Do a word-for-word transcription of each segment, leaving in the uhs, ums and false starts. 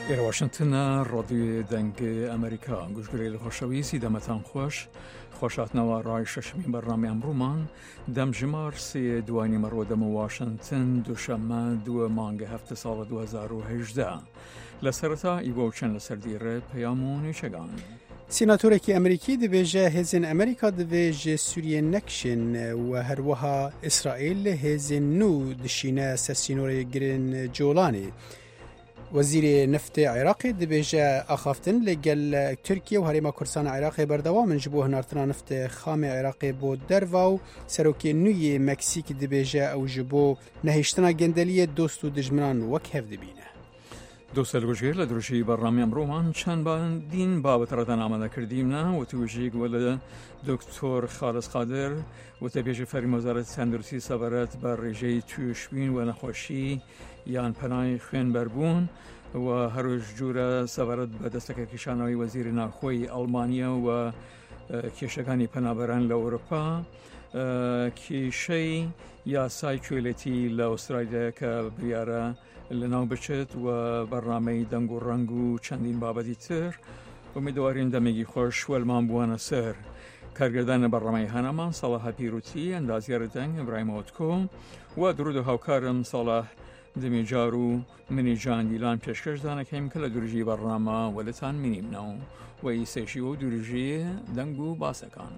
إلى واشنطن رادیو دنگ امریکا گوشگیری خوشویسی دمتان خوش خوشات نوا رای ششمی برنامه امرومان دم جمار سی دوانی مرودم واشنطن دوشمه دو مانگ هفته سال دو هزار و هجده لسرتا ایووچن لسردیر پیامونی شگان سیناتورێکی ئەمریکی دەبێژە هێزن ئەمریکا دەبێژە سووریە نەکشن و هەروەها ئیسرائیل هێزن نو دشینە سەر سینۆرە گرن جۆڵانێ. وەزیرێ نفتی عێراقی دەبێژە ئاخافتن لەگەل تورکیە و هەرێما کوردستان عێراقی بەردەوامن ji بۆ هەناردنا نفتی خامی عێراقی بۆ دەرڤا و سەرۆکی نووی مەکسیکی دەبێژە ئەو ji بۆ نەهێشتنا گەندەلیە دۆست و دژمنان وەک هەف دەبینە. دووسەر گوژگیر لە دروشی بەڕامی ئەمڕۆمان چەند باندین بابەت ڕەتان ئامادەکردیمە و توژیک وە لە دکتۆر خالص قادر وتەبێژی فەرمی وەزارەتی تەندروستی سەبارەت بە ڕێژەی توێشبین و نەخۆشی یان پەنای خوێنبەربوون و هەروەش جورە سەبارەت بە دەستەکە کیشانەوەی وەزیری ناوخۆی ئەڵمانیا و کێشەکانی پەنابەران لە ئەوروپا کێشەی یاسای کوێلەتی لە ئوسترالیا کە بریارە لەناو بچێت و بەڕامەی دەنگ و ڕەنگ و چەندین بابەتی تر ئومیدوارین دەمێکی خۆش وەلمان بووانە سەر کارگردانە بەڕامەی هەنامان ساڵح پیروتی ئەندازیارە دەنگ ئیبراهیمۆتکۆ و درود و هاوکارم ساڵح دەمیجار و منی جان دیلان پێشکەشدانەکەیم کە لە دوورژی بەڕامە وەلتان مینیمنەوە و ئیسێشی و دوورژی دەنگ و باسەکان.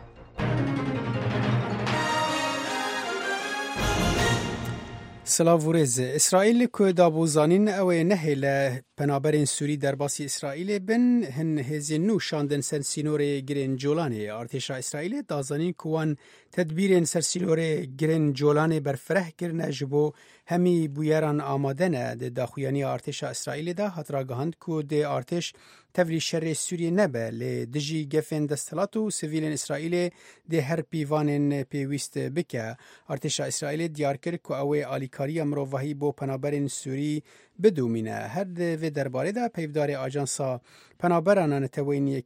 سلااو و ڕێز ئیسرائیل کو دابوزانین ئەوەیە نەهێ لە پەنابەرên سووری دەرباسی ئیسرائیلێ بن هەن هێزên نو شاندن سەر سینۆرê girên Colanê ئارتێشا ئیسرائیلê دازانین ku wan tedbîrên ser sînorê girên Colanê berfireh kirine ji bo hemî bûyeran amade ne di daxuyaniya artêşa İsraîlê de hat ragihand ku dê artêş tevlî şerê Sûriyê nebe lê dijî gefên desthilat û sivîlên İsraîlê dê her pîvanên pêwîst bike. Artêşa İsraîlê diyar kir ku ew ê alîkariya mirovahî bo penaberên Sûrî bidûmîne. Her di vê derbarê de peyvdarê ajansa penaberan netewên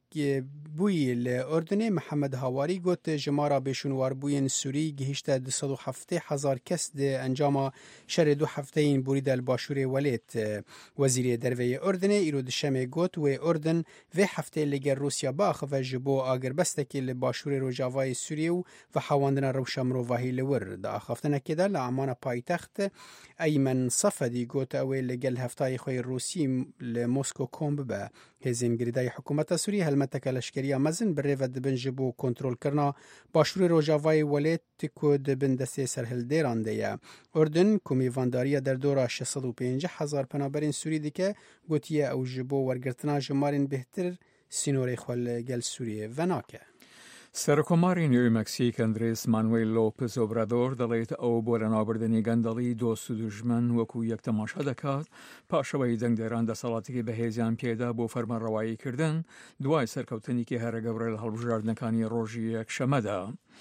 bûyî li Urdunê Mihemed Hawarî got ji mara bêşûnwarbûyên Sûrî gihîşte du sed û heftê hezar kes di encama şerê du hefteyên borî de li başûrê welêt. Wezîrê derveyê Urdunê îro di şemê got wê Urdun vê heftê li gel Rûsya biaxive ji bo agirbestekê li başûrê Rojavayê Sûriyê û ve hewandina rewşa mirovahî li wir. Di axaftinekê de li Amana paytext Eymen Safedî got ew ê li gel heftayê xwe Rûsî li Mosko kom bibe. Hêzên girêdayî hikûmeta Sûrî helmeteke leşkeriya mezin bi rêve dibin ji bo kontrolkirina başûrê Rojavayê welêt ku dibin destê serhildêran de ye. Urdun ku mêvandariya derdora şeş sed û pêncî hezar penaberên Sûrî dike gotiye ew ji bo wergirtina ji marên bêhtir sînorê xwe li gel Sûriyê venake. سەرۆکۆماری نوێی مەکسیک ئەندرێس مانوێل لۆپز ئۆبرادۆر دەڵێت ئەو بۆ لە ناوبردنی گەندەڵی دۆست و دوژمن وەکو یەک تەماشا دەکات پاشەوەی دەنگدەران دەسەڵاتێکی بەهێزیان پێدا بۆ فەرمانڕەواییکردن دوای سەرکەوتنێکی هەرە گەورە لە هەڵبژاردنەکانی ڕۆژی یەکشەمەدا.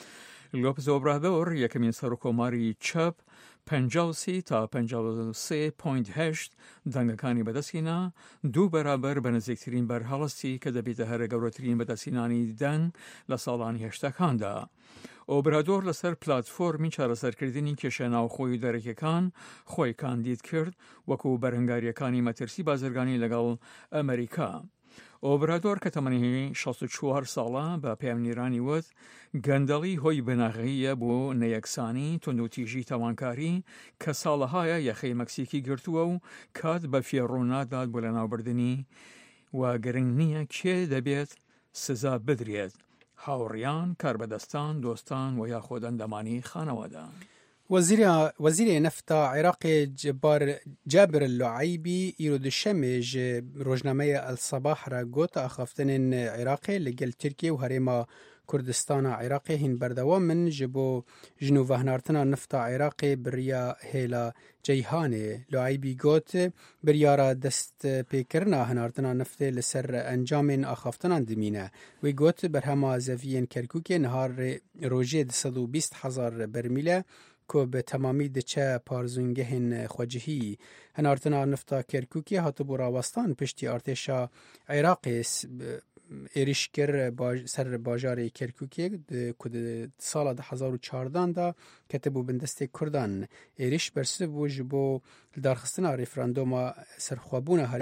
لۆپز ئۆبرادۆر یەکەمین سەرۆکۆماری چەپ پەنجا و سێ تا پەنجا و سێ پۆینت هەشت دەنگەکانی بەدەستهێنا دوو بەرابەر بە نزیکترین بەرهەڵستی کە دەبێتە هەرە گەورەترین بەدەستهێنانی دەنگ لە ساڵانی هێشتەکاندا. ئۆبرادۆر لەسەر پلاتفۆرمی چارەسەرکردنی کێشە ناوخۆی دەرەکیەکان خۆی کاندید کرد وەکو بەرهەنگاریەکانی مەترسی بازرگانی لەگەڵ ئەمریکا. ئۆبرادۆر کە تەمەنی شەست و چوار ساڵە بە پەیامنیرانی وت گەندەڵی هۆی بناغیە بۆ نەیەکسانی توندوتیژی تاوانکاری کە ساڵەهایە یەخەی مەکسیکی گرتووە و کات بە فێڕوونادات بۆ لە ناوبردنی و گرنگ نییە کێ دەبێت سزا بدرێت هاوڕیان کاربەدەستان دۆستان و یاخۆ ئەندامانی خانەوەدا. وەزیرê nefta Iraqê Cabir Luaybî îro di şemê ji rojnameya El Sabah re got axaftinên Iraqê li gel Tirkiye û herêma Kurdistana Iraqê hîn berdewam min ji bo jinûvehinartina nefta Iraqê biriya hêla Ceyhanê. Luaybî got biryara destpêkirina hinartina neftê li ser encamên axaftinan dimîne. Wê got berhema zeviyên Kerkûkê nihar rojê du sed û bîst hezar bermîle ku bi temamî diçe parzûngehên xwecihî. Hinartina nefta Kerkûkê hatibû rawestan piştî artêşa Iraqê êriş kir ser bajarê Kerkûkê ku di sala du hezar û çardan da ketibû bindestê Kurdan. Êriş bersiv bû ji bo darxistina referanduma serxwebûna